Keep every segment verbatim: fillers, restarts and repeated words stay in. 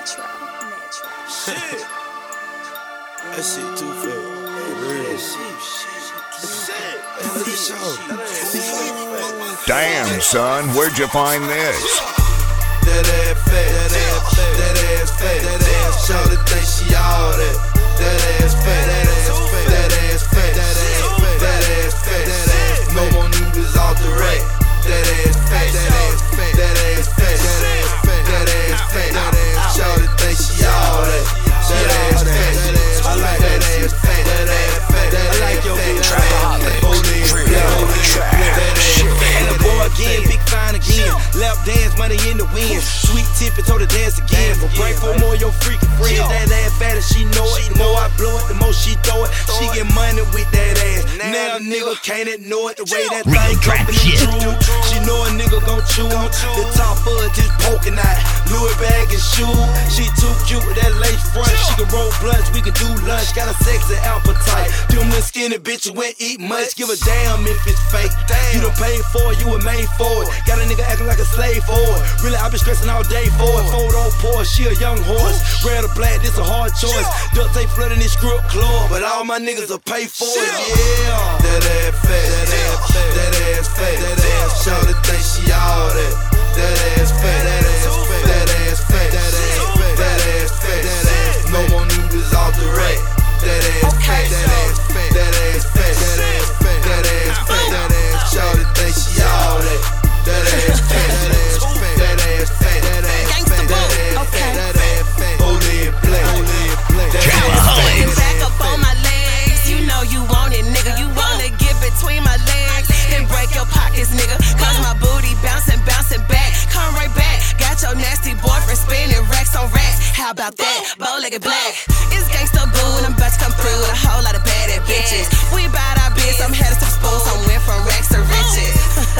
Natural, natural. Shit. That shit too fat. Real shit. Shit. Look at y'all. Damn, son, where'd you find this? That ass fat, that ass fat, that ass fat, that ass shorty think she all that. That ass fat, that ass fat, that ass fat, that ass fat, that ass fat, that ass no more niggas off the rack. That ass fat, that ass fat, that ass fat, that ass fat, that ass fat, that ass shorty think she all that. That ass fat, that ass I like that ass fat, that ass fat, that ass fat, that ass fat, that ass fat. And the boy again, big fine again. Lap dance, money in the wind. Sweet tip and told her dance again. But break for more your freaking friends. That ass fat and she know it. The more I blow it, the more she throw it. She get money with that ass. Now nigga can't ignore it. The way that thing come from the truth. She know a nigga gon' chew. The top of it just poking out. Louis bag and shoe. She too cute with that lace front. She can roll blunts, we can do lunch. Got a sexy appetite. Them little skinny bitches won't eat much. Give a damn if it's fake. You done paid for it, you were made for it. Got a nigga acting like a slave for it. Really, I been stressing all day for it. Photo poor, she a young horse. Red or black, this a hard choice. Duct tape flooding this script club, but all my niggas will pay for it. Yeah. That ass fat, that ass fat, that ass fat, that ass shorty think she all that. That ass fat, that ass fat, that ass fat, that ass fat, that ass fat, that ass no more niggas off the rack. That ass fat, that ass fat, that ass fat, that ass fat, that ass fat, that ass shorty think she all that. That ass fat, that ass fat, that ass fat, that ass fat, that ass fat, that ass fat. Hold it, play, hold it, play. Getting back up on my legs, you know you want it, nigga. You wanna get between my legs and break your pockets, nigga. Cause my booty bouncing, bouncing back. Come right back. Got your nasty boyfriend spinning racks on racks. How about that? Bow-legged black. It's gangsta boo and I'm about to come through with a whole lot of bad bitches. We bout our biz, I'm headed to the spoon, so I went from racks to riches.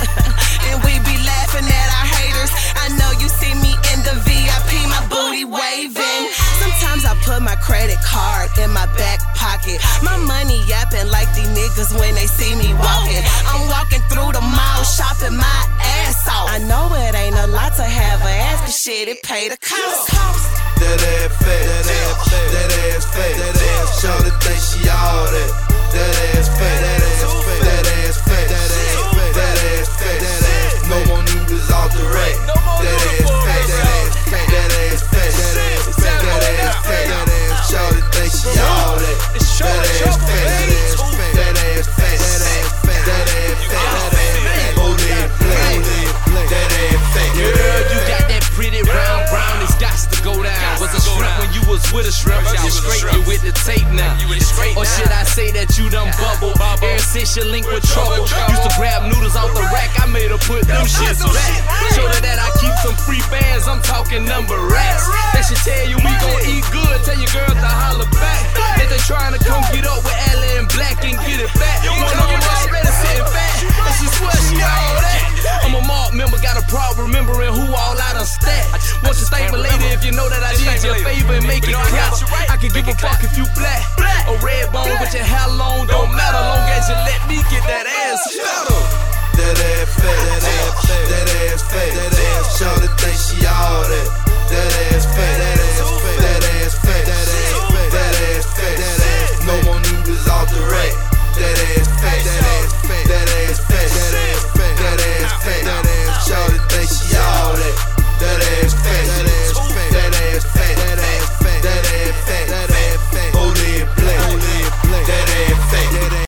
And we be laughing at our haters. I know you see me in the V I P, my booty waving. Sometimes I put my credit card in my back pocket. My money yapping like these niggas when they see me walking. I'm walking through the mall, shopping my ass off. I know it ain't a lot to have an ass, but shit, it pay the cost. That ass fat, that ass fat, that ass fat, that ass shorty think she all that. That ass fat, that ass fat, that ass fat, that ass fat, that ass fat, that ass no more niggas off the rack. That ass fat, that ass fat, that ass fat, that ass fat, that ass fat, that ass shorty think she all that. That ass fat, that ass fat, that ass fat, that ass fat, that ass fat, that ass fat. Hold it, play, hold it, play. That ass fat. Girl, you got that pretty round brown, it's got to go down. Was a shrimp when you was with a shrimp, you straight you with the tape now. Or should I say that you done bubble? Ever since you linked with trouble, used to grab noodles off the rack, I made her put them shits back. Show her that I keep some free bands, I'm talking number racks. They should tell you we gon' eat good, tell your girl to holler back. That they trying to come get up with Ella and Black and get it back. One of them already sitting fat, and she swear she all that. I'm a mob member, got a problem remembering who all I done stacked. Want you thank me later if you know that I did you a favor and make it clap. I can give a fuck if you black or red bone with your hair long, don't matter long as you let me get that ass better. That ass fat, that ass fat, that ass fat, that ass shorty think she all that.